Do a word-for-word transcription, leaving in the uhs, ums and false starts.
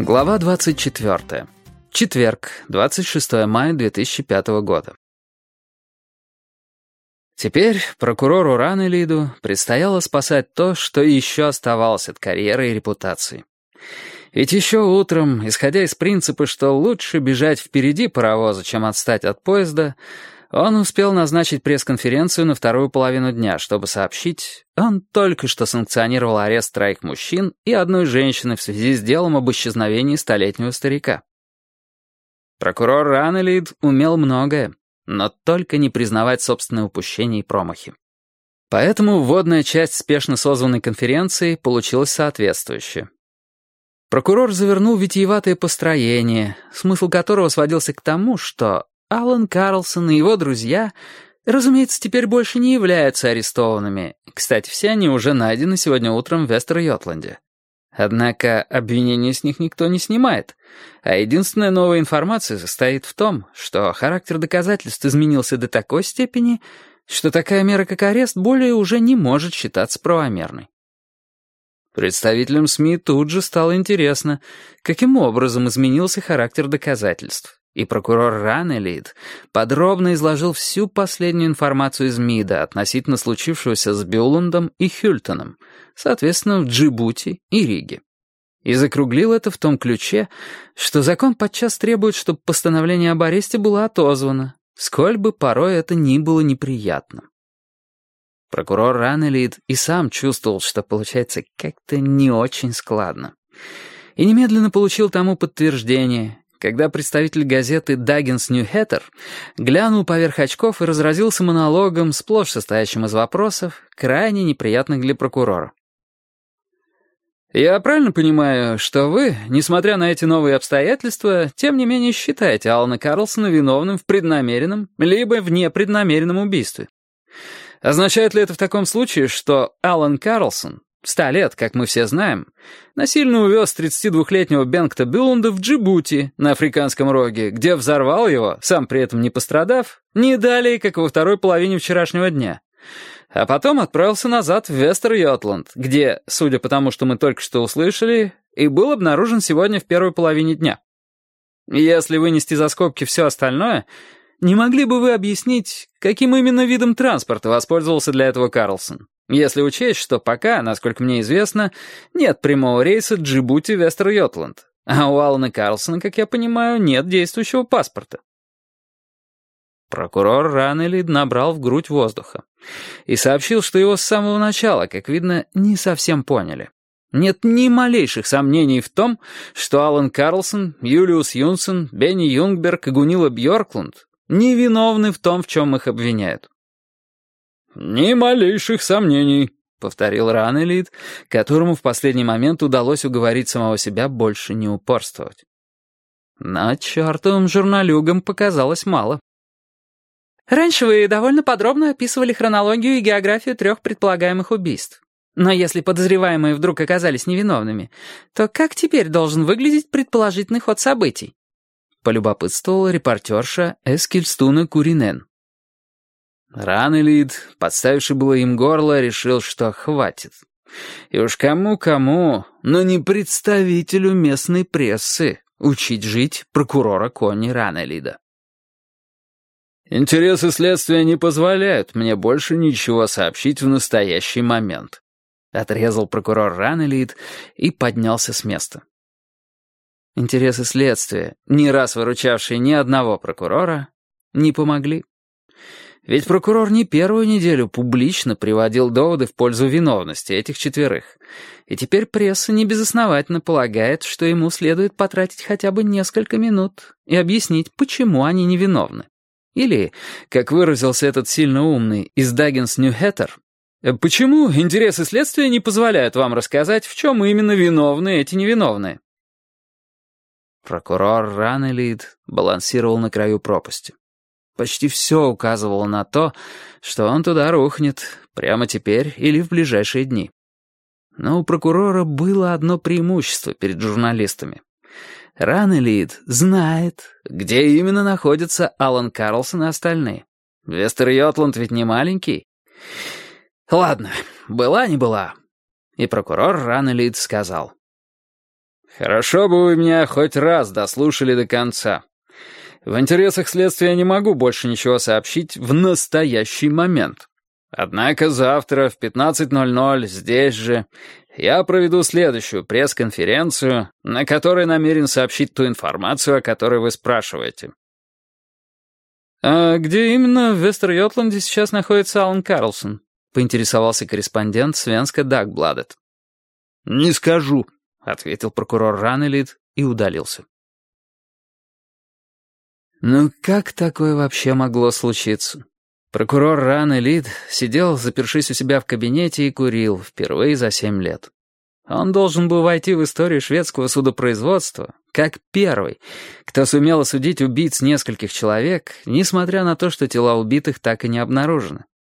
Глава двадцать четвёртая. Четверг, двадцать шестое мая две тысячи пятого года. Теперь прокурору Раннелиду предстояло спасать то, что еще оставалось от карьеры и репутации. Ведь еще утром, исходя из принципа, что лучше бежать впереди паровоза, чем отстать от поезда, он успел назначить пресс-конференцию на вторую половину дня, чтобы сообщить, он только что санкционировал арест троих мужчин и одной женщины в связи с делом об исчезновении столетнего старика. Прокурор Раннелид умел многое, но только не признавать собственные упущения и промахи. Поэтому вводная часть спешно созванной конференции получилась соответствующая. Прокурор завернул витиеватое построение, смысл которого сводился к тому, что Алан Карлсон и его друзья, разумеется, теперь больше не являются арестованными. Кстати, все они уже найдены сегодня утром в Вестер-Йотланде. Однако обвинения с них никто не снимает, а единственная новая информация состоит в том, что характер доказательств изменился до такой степени, что такая мера, как арест, более уже не может считаться правомерной. Представителям СМИ тут же стало интересно, каким образом изменился характер доказательств. И прокурор Раннелид подробно изложил всю последнюю информацию из МИДа относительно случившегося с Бюландом и Хюльтоном, соответственно, в Джибути и Риге. И закруглил это в том ключе, что закон подчас требует, чтобы постановление об аресте было отозвано, сколь бы порой это ни было неприятным. Прокурор Раннелид и сам чувствовал, что получается как-то не очень складно. И немедленно получил тому подтверждение, когда представитель газеты «Даггинс Нью-Хэттер» глянул поверх очков и разразился монологом, сплошь состоящим из вопросов, крайне неприятных для прокурора. «Я правильно понимаю, что вы, несмотря на эти новые обстоятельства, тем не менее считаете Алана Карлсона виновным в преднамеренном либо в непреднамеренном убийстве? Означает ли это в таком случае, что Алан Карлсон, ста лет, как мы все знаем, насильно увез тридцатидвухлетнего Бенгта Бюланда в Джибути, на Африканском роге, где взорвал его, сам при этом не пострадав, не далее, как во второй половине вчерашнего дня, а потом отправился назад в Вестер-Йотланд, где, судя по тому, что мы только что услышали, и был обнаружен сегодня в первой половине дня? Если вынести за скобки все остальное, не могли бы вы объяснить, каким именно видом транспорта воспользовался для этого Карлсон? Если учесть, что пока, насколько мне известно, нет прямого рейса Джибути-Вестер-Йотланд, а у Алана Карлсона, как я понимаю, нет действующего паспорта. Прокурор Раннелид набрал в грудь воздуха и сообщил, что его с самого начала, как видно, не совсем поняли. Нет ни малейших сомнений в том, что Алан Карлсон, Юлиус Юнсен, Бенни Юнгберг и Гунилла Бьорклунд невиновны в том, в чем их обвиняют. «Ни малейших сомнений», — повторил Раннелид, которому в последний момент удалось уговорить самого себя больше не упорствовать. Но чертовым журналюгам показалось мало. «Раньше вы довольно подробно описывали хронологию и географию трех предполагаемых убийств. Но если подозреваемые вдруг оказались невиновными, то как теперь должен выглядеть предположительный ход событий?» — полюбопытствовала репортерша Эскильстуна Куринен. Раннелид, подставивший было им горло, решил, что хватит. И уж кому-кому, но не представителю местной прессы, учить жить прокурора Конни Раннелида. «Интересы следствия не позволяют мне больше ничего сообщить в настоящий момент», — отрезал прокурор Раннелид и поднялся с места. Интересы следствия, не раз выручавшие ни одного прокурора, не помогли. Ведь прокурор не первую неделю публично приводил доводы в пользу виновности этих четверых, и теперь пресса небезосновательно полагает, что ему следует потратить хотя бы несколько минут и объяснить, почему они невиновны. Или, как выразился этот сильно умный из Даггинс Нью-Хэттер, почему интересы следствия не позволяют вам рассказать, в чем именно виновны эти невиновные? Прокурор Раннелид балансировал на краю пропасти. Почти все указывало на то, что он туда рухнет, прямо теперь или в ближайшие дни. Но у прокурора было одно преимущество перед журналистами. Раннелид знает, где именно находятся Алан Карлсон и остальные. Вестер-Йотланд ведь не маленький. Ладно, была не была. И прокурор Раннелид сказал: «Хорошо бы вы меня хоть раз дослушали до конца. В интересах следствия я не могу больше ничего сообщить в настоящий момент. Однако завтра в пятнадцать ноль ноль здесь же я проведу следующую пресс-конференцию, на которой намерен сообщить ту информацию, о которой вы спрашиваете». «А где именно в Вестер-Йотланде сейчас находится Алан Карлсон?» — поинтересовался корреспондент Свенска Дагбладет. «Не скажу», — ответил прокурор Ранелид и удалился. Ну как такое вообще могло случиться? Прокурор Ранелид сидел, запершись у себя в кабинете, и курил впервые за семь лет. Он должен был войти в историю шведского судопроизводства как первый, кто сумел осудить убийц нескольких человек, несмотря на то, что тела убитых так и не обнаружены.